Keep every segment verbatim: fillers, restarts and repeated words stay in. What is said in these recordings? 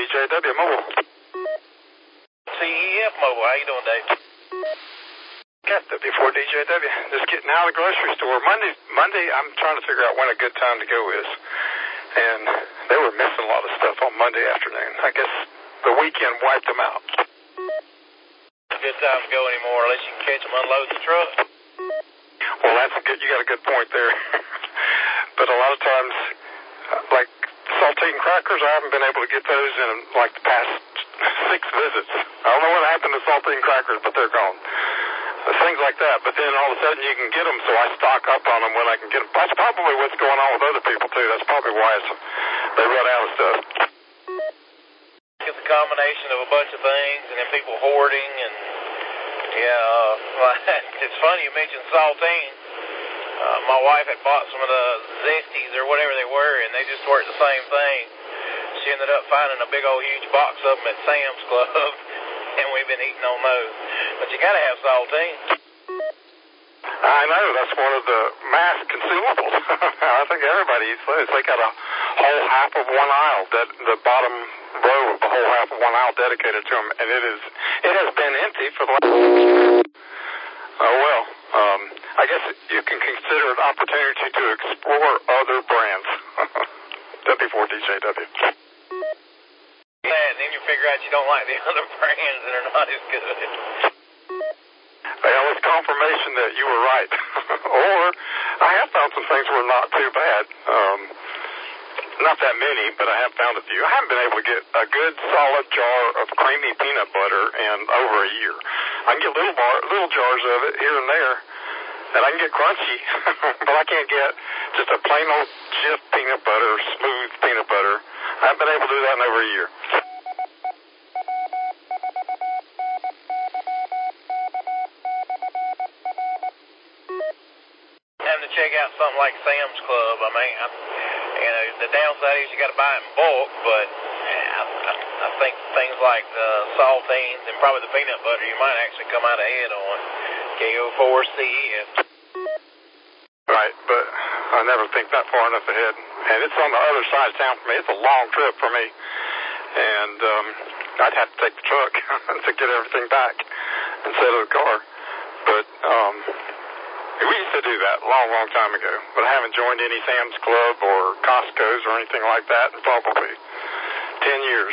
J W Mobile. C E F Mobile, how you doing, Dave? Got W four D J W. Just getting out of the grocery store. Monday, Monday, I'm trying to figure out when a good time to go is. And they were missing a lot of stuff on Monday afternoon. I guess the weekend wiped them out. Good time to go anymore unless you can catch them unloading the truck. Well, that's a good, you got a good point there. But a lot of times, like saltine crackers, I haven't been able to get those in like the past six visits. I don't know what happened to saltine crackers, but they're gone. Things like that. But then all of a sudden you can get them, so I stock up on them when I can get them. That's probably what's going on with other people too. That's probably why it's, they run out of stuff. It's a combination of a bunch of things, and then people hoarding, and yeah, it's funny you mentioned saltine. Uh, my wife had bought some of the Zesties or whatever they were, and they just weren't the same thing. She ended up finding a big old huge box of them at Sam's Club, and we've been eating on those. But you got to have saltine. I know, that's one of the mass consumables. I think everybody eats those. They got a whole half of one aisle, that the bottom row of the whole half of one aisle dedicated to them, and it is it has been empty for the last. Oh well, um, I guess you can consider it an opportunity to explore other brands. W four D J W. Yeah, and then you figure out you don't like the other brands that are not as good. Well, it's confirmation that you were right. Or I have found some things were not too bad. Um, not that many, but I have found a few. I haven't been able to get a good solid jar of creamy peanut butter in over a year. I can get little bar, little jars of it here and there, and I can get crunchy, but I can't get just a plain old Jif peanut butter, smooth peanut butter. I haven't been able to do that in over a year. Having to check out something like Sam's Club. I mean, I, you know, the downside is you got to buy it in bulk, but I, I, I think things like the saltines and probably the peanut butter you might actually come out ahead on K O four C E F. Right, but I never think that far enough ahead. And it's on the other side of town for me. It's a long trip for me. And um, I'd have to take the truck to get everything back instead of the car. But um, we used to do that a long, long time ago. But I haven't joined any Sam's Club or Costco's or anything like that in probably ten years.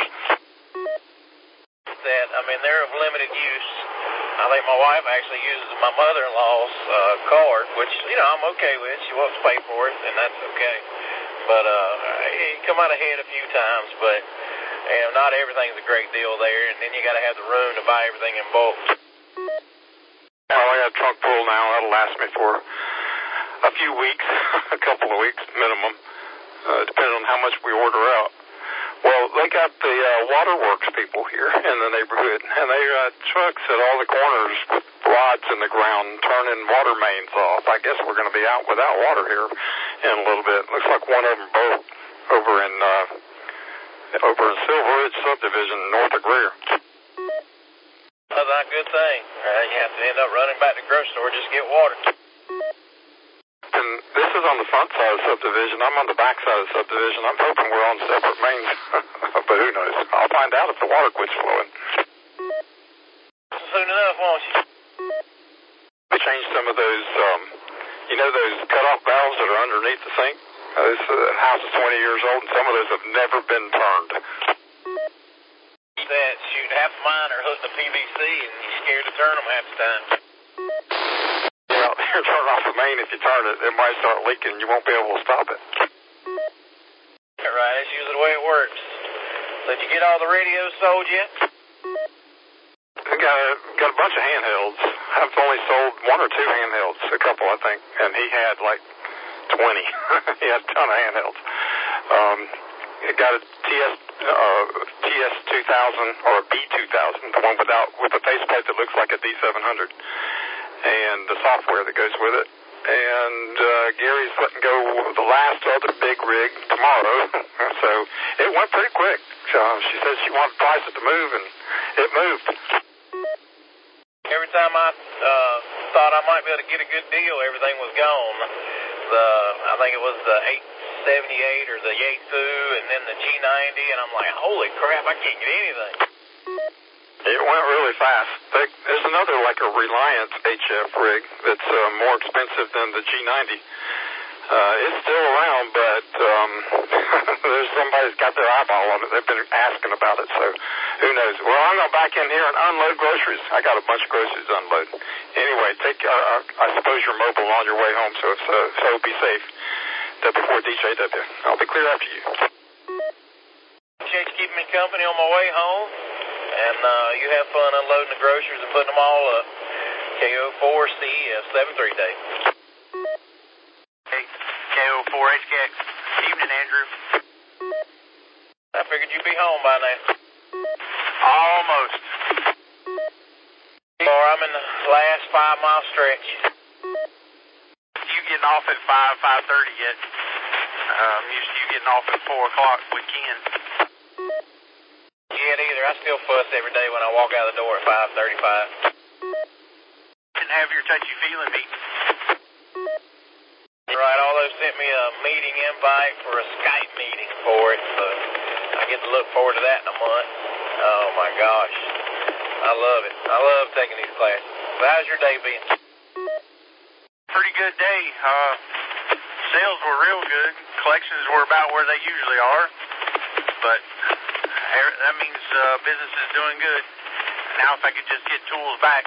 That, I mean, they're of limited use. I think my wife actually uses my mother-in-law's uh, card, which, you know, I'm okay with. She wants to pay for it, and that's okay. But uh, you come out ahead a few times, but you know, not everything's a great deal there, and then you got to have the room to buy everything in bulk. Well, I got a trunk full now. That'll last me for a few weeks, a couple of weeks minimum, uh, depending on how much we order out. Well, they got the uh, waterworks people here in the neighborhood, and they got trucks at all the corners with rods in the ground turning water mains off. I guess we're going to be out without water here in a little bit. Looks like one of them broke over in uh, over in Silver Ridge subdivision north of Greer. That's not a good thing. Uh, you have to end up running back to the grocery store just to get water. And this is on the front side of the subdivision. I'm on the back side of the subdivision. I'm hoping we're on separate mains. But who knows? I'll find out if the water quits flowing. Soon enough, won't you? We changed some of those, um, you know, those cutoff valves that are underneath the sink? Uh, this uh, house is twenty years old, and some of those have never been turned. That, shoot, half of mine are hooked to P V C, and you're scared to turn them half the time. Well, you turn off the main. If you turn it, it might start leaking. You won't be able to stop it. Right, that's usually the way it works. So did you get all the radios sold yet? I got a, got a bunch of handhelds. I've only sold one or two handhelds, a couple, I think, and he had like twenty. He had a ton of handhelds. Um, he got a T S uh, T S two thousand or a B two thousand, the one without with a faceplate that looks like a D seven hundred, and the software that goes with it. And uh, Gary's letting go the last other big rig tomorrow, so it went pretty quick. So she said she wanted prices to move, and it moved. Every time I uh, thought I might be able to get a good deal, everything was gone. The I think it was the eight seventy-eight or the Yaesu and then the G ninety, and I'm like, holy crap, I can't get anything. It went really fast. There's another, like a Reliance H F rig that's uh, more expensive than the G ninety. Uh, it's still around, but um, there's somebody's got their eyeball on it. They've been asking about it, so who knows. Well, I'm going to back in here and unload groceries. I got a bunch of groceries to unload. Anyway, take. Uh, I suppose you're mobile on your way home, so it's, uh, so be safe. W four D J W. I'll be clear after you. Appreciate you keeping me company on my way home, and uh, you have fun unloading the groceries and putting them all up. K O four C F seven three day. K O four H K X. Evening, Andrew. I figured you'd be home by now. Almost. Or I'm in the last five mile stretch. You getting off at five, five thirty yet? I'm used to you getting off at four o'clock with Ken. Yet either. I still fuss every day when I walk out the door at five thirty-five. Didn't have your touchy-feeling meeting. Right, although sent me a meeting invite for a Skype meeting for it, so I get to look forward to that in a month. Oh my gosh, I love it. I love taking these classes. So how's your day been? Pretty good day. Uh, sales were real good. Collections were about where they usually are, but that means uh, business is doing good. Now if I could just get tools back.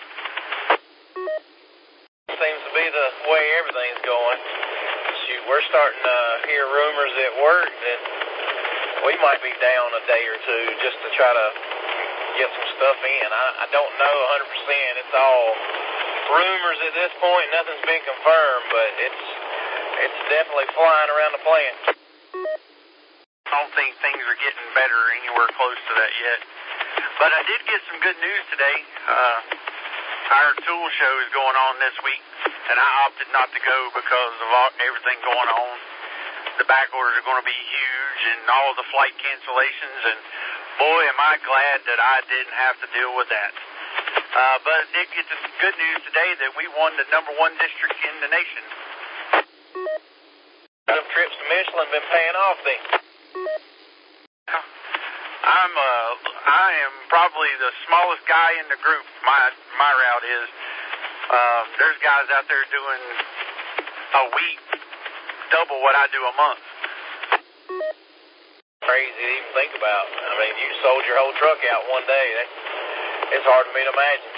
Seems to be the way everything's going. Shoot, we're starting to hear rumors at work that we might be down a day or two just to try to get some stuff in. I, I don't know one hundred percent. It's all rumors at this point. Nothing's been confirmed, but it's it's definitely flying around the plant. I don't think things are getting better anywhere close to that yet. But I did get some good news today. Uh, our tool show is going on this week, and I opted not to go because of all, everything going on. The back orders are going to be huge and all the flight cancellations, and boy, am I glad that I didn't have to deal with that. Uh, but I did get some good news today that we won the number one district in the nation. Them trips to Michelin been paying off then. I'm uh I am probably the smallest guy in the group. My my route is. Um, there's guys out there doing a week double what I do a month. Crazy to even think about. I mean, you sold your whole truck out one day. That's, it's hard for me to imagine.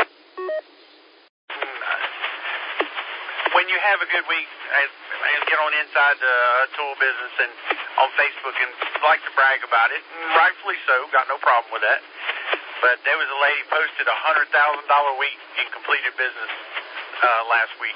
When you have a good week, I, I get on inside the tool business and on Facebook and like to brag about it, and rightfully so, got no problem with that. But there was a lady posted a one hundred thousand dollars week in completed business uh, last week.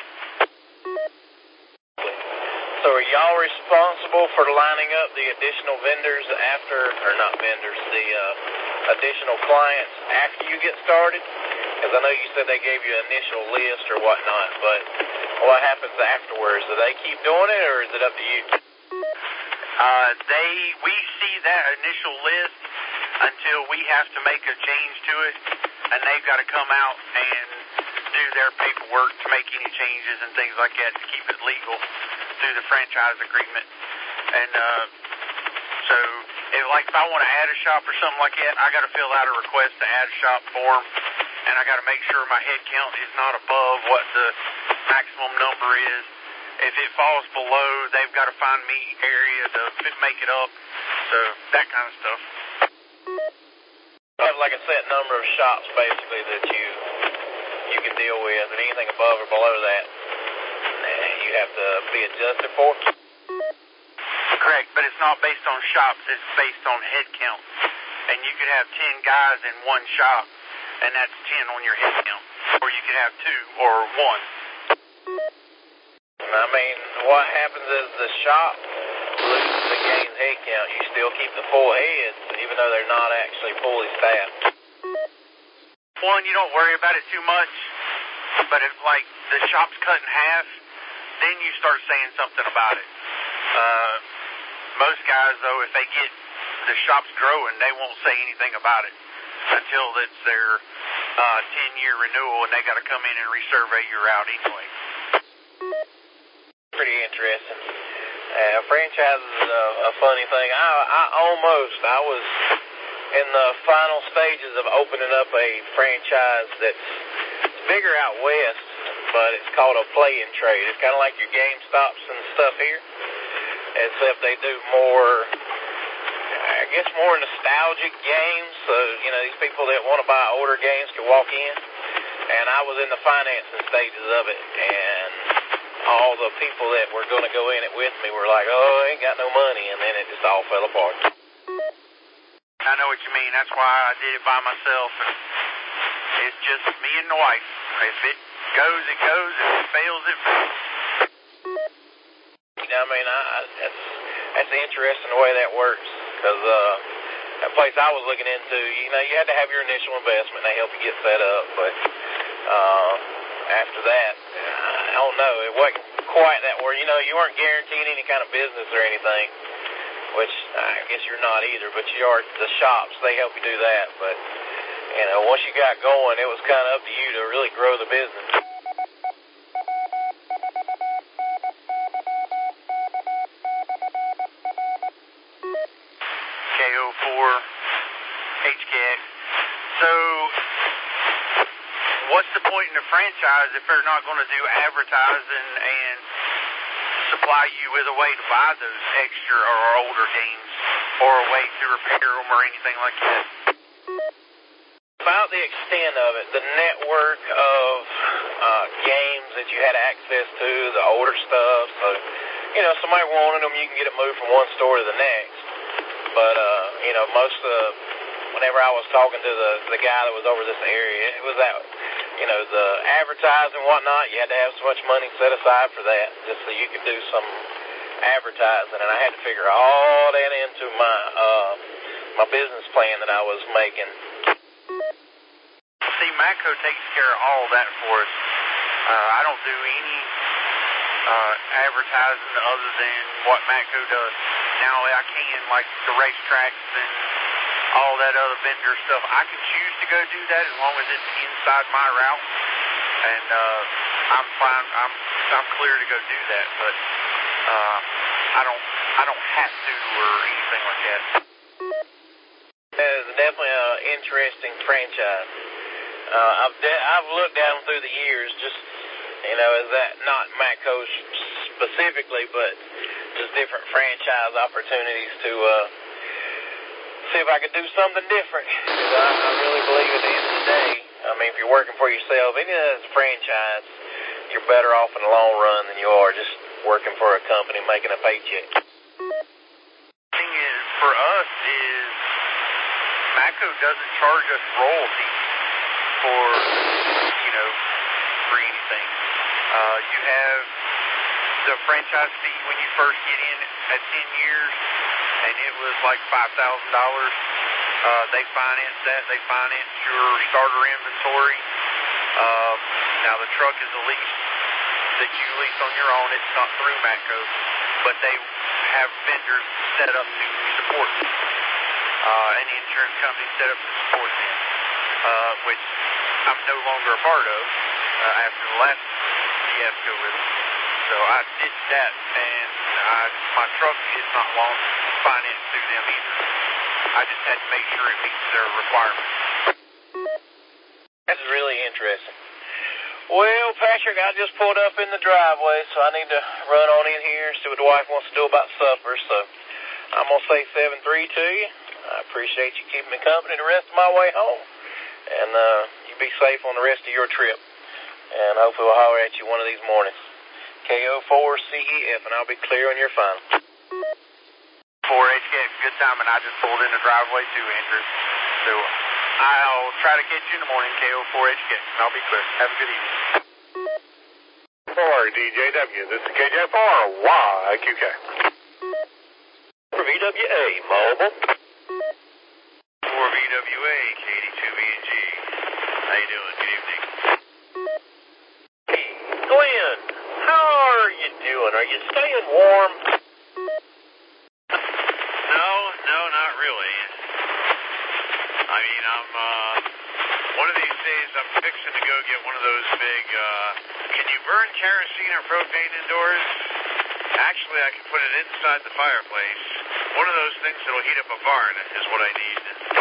So are y'all responsible for lining up the additional vendors after, or not vendors, the uh, additional clients after you get started? Because I know you said they gave you an initial list or whatnot, but what happens afterwards? Do they keep doing it, or is it up to you? Uh, they, we see that initial list until we have to make a change to it, and they've got to come out and do their paperwork to make any changes and things like that to keep it legal through the franchise agreement. And uh, so, if, like if I want to add a shop or something like that, I got to fill out a request to add a shop form, and I got to make sure my head count is not above what the maximum number is. If it falls below, they've got to find me area to make it up. So that kind of stuff. You have like a set number of shops basically that you you can deal with, and anything above or below that you have to be adjusted for. Correct, but it's not based on shops, it's based on head count. And you could have ten guys in one shop, and that's ten on your head count. Or you could have two or one. I mean, what happens is the shop loses and gains head count. You still keep the full heads, even though they're not actually fully staffed. One, you don't worry about it too much, but if, like, the shop's cut in half, then you start saying something about it. Uh, most guys, though, if they get the shop's growing, they won't say anything about it until it's their uh, ten-year renewal, and they got to come in and resurvey your route anyway. Pretty interesting. Uh, franchise is a, a funny thing. I, I almost, I was in the final stages of opening up a franchise that's bigger out west, but it's called a play and trade. It's kind of like your GameStops and stuff here, except they do more, I guess, more nostalgic games. So, you know, these people that want to buy older games can walk in. And I was in the financing stages of it, and all the people that were going to go in it with me were like, oh, I ain't got no money, and then it just all fell apart. I know what you mean. That's why I did it by myself, and it's just me and the wife. If it goes, it goes. If it fails, it fails. You know, I mean, I, I, that's, that's interesting the way that works, because uh, that place I was looking into, you know, you had to have your initial investment, and they help you get set up, but uh, after that, I don't know, it wasn't quite that where, you know, you weren't guaranteed any kind of business or anything, which I guess you're not either, but you are the shops, they help you do that, but, you know, once you got going, it was kind of up to you to really grow the business. K O four H K X. So, what's the point in the franchise if they're not going to do advertising and supply you with a way to buy those extra or older games, or a way to repair them or anything like that? About the extent of it, the network of uh, games that you had access to, the older stuff, so, you know, somebody wanted them, you can get it moved from one store to the next. But, uh, you know, most of the, whenever I was talking to the, the guy that was over this area, it was that, you know, the advertising and whatnot, you had to have so much money set aside for that, just so you could do some advertising, and I had to figure all that into my, uh, my business plan that I was making. See, Matco takes care of all that for us. Uh, I don't do any uh, advertising other than what Matco does. Now, I can, like the racetracks and all that other vendor stuff, I can choose to go do that as long as it's inside my route, and uh, I'm fine. I'm I'm clear to go do that, but uh, I don't I don't have to or anything like that. It's definitely an interesting franchise. Uh, I've de- I've looked at them through the years, just, you know, is that not Matco specifically, but just different franchise opportunities to uh, see if I could do something different. Because I, I really believe at the end of the day, I mean, if you're working for yourself, any of this franchise, you're better off in the long run than you are just working for a company making a paycheck. The thing is, for us, is Matco doesn't charge us royalties for, you know, for anything. Uh, you have the franchise fee when you first get in at ten years, and it was like five thousand dollars. Uh, they finance that. They finance your starter inventory. Uh, now, the truck is a lease that you lease on your own. It's not through Matco, but they have vendors set up to support them. Uh, an insurance company set up to support them, uh, which I'm no longer a part of uh, after the last fiasco with them. So I ditched that, and I, my truck is not long financed through them either. I just had to make sure it meets their requirements. That's really interesting. Well, Patrick, I just pulled up in the driveway, so I need to run on in here and see what the wife wants to do about supper. So I'm going to say seven three to you. I appreciate you keeping me company the rest of my way home. And uh, you be safe on the rest of your trip. And hopefully we'll holler at you one of these mornings. K O four C E F, and I'll be clear on your final. four H K X, good time, and I just pulled in the driveway too, Andrew. So I'll try to catch you in the morning, K O four H K X, and I'll be clear. Have a good evening. For D J W, this is K J four Y Q K. For V W A, mobile. For V W A, K eighty-two B and G. How you doing? Good evening. Hey, Glenn, how are you doing? Are you staying warm? No, no, not really. I mean, I'm, uh, one of these days I'm fixing to go get one of those big, uh, can you burn kerosene or propane indoors? Actually, I can put it inside the fireplace. One of those things that'll heat up a barn is what I need.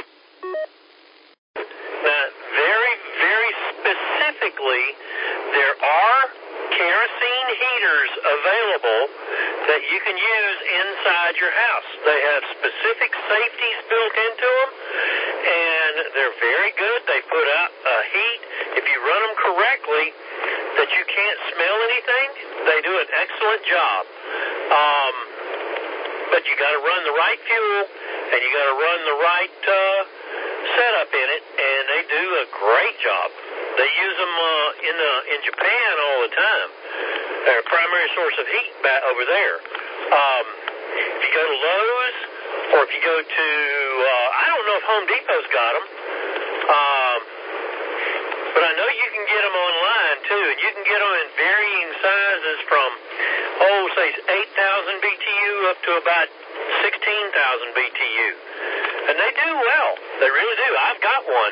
Now, very, very specifically, there are kerosene heaters available that you can use inside your house. They have specific safeties built into them, and they're very good. They put out a heat, if you run them correctly, that you can't smell anything. They do an excellent job. Um, but you got to run the right fuel, and you got to run the right uh, setup in it, and they do a great job. They use them uh, in uh, in Japan all the time. They're a primary source of heat back over there. Um, if you go to Lowe's, or if you go to, uh, I don't know if Home Depot's got them, um, but I know you can get them online too, and you can get them in varying sizes from, oh, say eight thousand B T U up to about sixteen thousand B T U. And they do well. They really do. I've got one.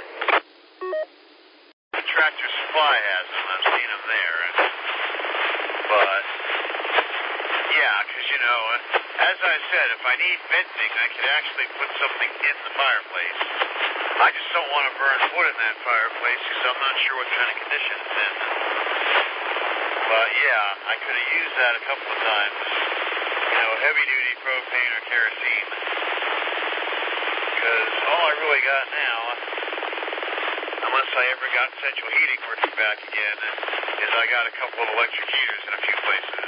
Tractor Supply has them. I've seen them there. But, yeah, because, you know, as I said, if I need venting, I could actually put something in the fireplace. I just don't want to burn wood in that fireplace because I'm not sure what kind of condition it's in. But, yeah, I could have used that a couple of times. You know, heavy-duty propane or kerosene. Because all I really got now, unless I ever got central heating working back again, is I got a couple of electric heaters in a few places.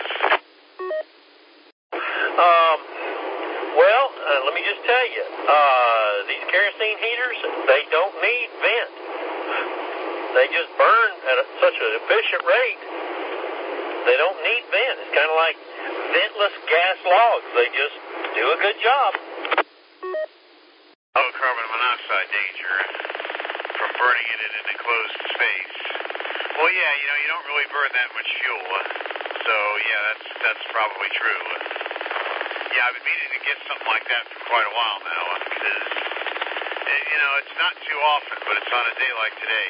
Um, well, uh, let me just tell you, uh, these kerosene heaters, they don't need vent. They just burn at a, such an efficient rate. They don't need vent. It's kind of like ventless gas logs. They just do a good job. Oh, carbon monoxide danger from burning it in an enclosed space. Well, yeah, you know, you don't really burn that much fuel. So, yeah, that's that's probably true. Yeah, I've been meaning to get something like that for quite a while now because, you know, it's not too often, but it's on a day like today.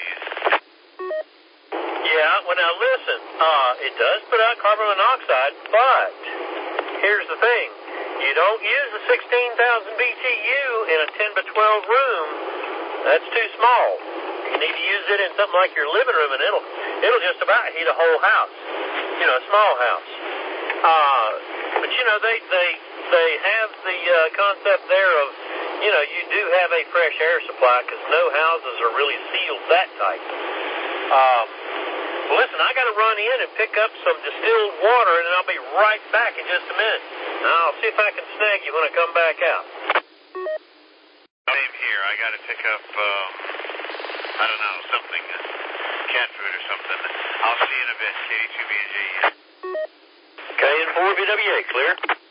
Yeah, well, now listen, uh, it does put out carbon monoxide, but here's the thing. You don't use the sixteen thousand B T U in a ten by twelve room. That's too small. You need to use it in something like your living room, and it'll it'll just about heat a whole house. You know, a small house. Uh, but you know, they they they have the uh, concept there of, you know, you do have a fresh air supply because no houses are really sealed that tight. Um, well, listen, I got to run in and pick up some distilled water, and I'll be right back in just a minute. I'll see if I can snag you when I come back out. Same here. I got to pick up, um, I don't know, something, cat food or something. I'll see you in a bit, K D two B and G. K N four B W A, clear.